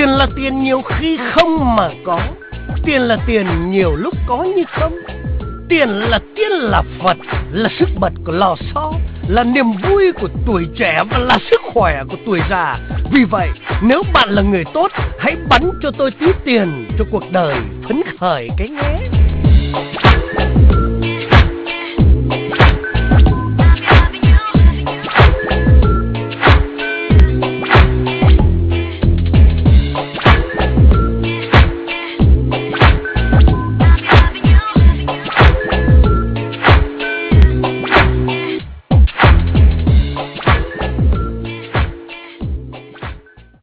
Tiền là tiền nhiều khi không mà có. Tiền là tiền nhiều lúc có như không. Tiền là tiên là Phật, là sức bật của lò xo, là niềm vui của tuổi trẻ và là sức khỏe của tuổi già. Vì vậy, nếu bạn là người tốt, hãy bắn cho tôi tí tiền cho cuộc đời phấn khởi cái nhé.